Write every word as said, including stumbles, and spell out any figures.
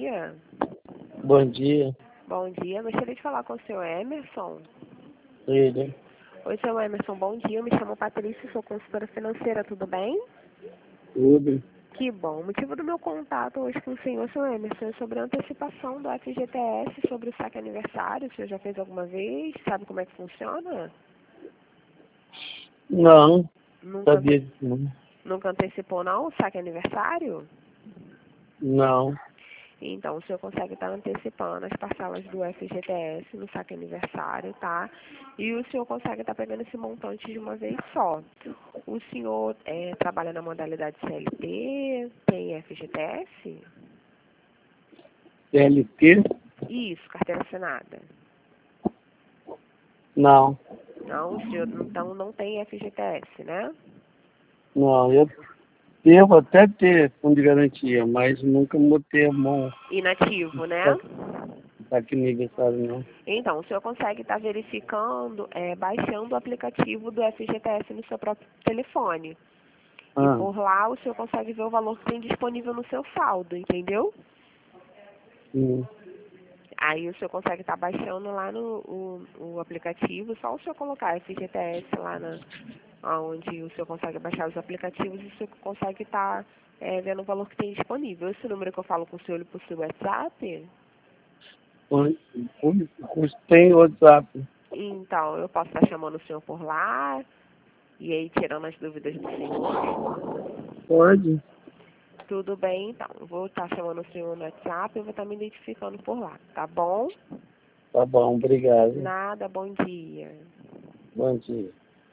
dia. Bom dia. Bom dia, gostaria de falar com o senhor Emerson. Ele. Oi, senhor Emerson, bom dia. Eu me chamo Patrícia, sou consultora financeira, tudo bem? Tudo. Que bom. O motivo do meu contato hoje com o senhor, senhor Emerson, é sobre a antecipação do F G T S sobre o saque aniversário. O senhor já fez alguma vez? Sabe como é que funciona? Não, Nunca, sabia disso não. nunca antecipou, não, o saque aniversário? Não. Então, o senhor consegue estar antecipando as parcelas do F G T S no saque aniversário, tá? E o senhor consegue estar pegando esse montante de uma vez só. O senhor é, trabalha na modalidade C L T, tem F G T S? C L T? Isso, carteira assinada. Não. Não, o senhor então não tem F G T S, né? Não, eu devo até ter fundo de garantia, mas nunca botei a mão Inativo, né? aqui no aniversário, não. Então, o senhor consegue estar verificando, é, baixando o aplicativo do F G T S no seu próprio telefone. E Ah, por lá o senhor consegue ver o valor que tem disponível no seu saldo, entendeu? sim. Aí o senhor consegue estar baixando lá no o, o aplicativo, só o senhor colocar F G T S lá na, onde o senhor consegue baixar os aplicativos e o senhor consegue estar é, vendo o valor que tem disponível. Esse número que eu falo com o senhor, ele possui WhatsApp? Pois- pois- pois tem WhatsApp. Então, eu posso estar chamando o senhor por lá e aí tirando as dúvidas do senhor. Pode? Tudo bem, então. Eu vou estar chamando o senhor no WhatsApp e eu vou estar me identificando por lá, tá bom? Tá bom, obrigado. Nada, bom dia. Bom dia.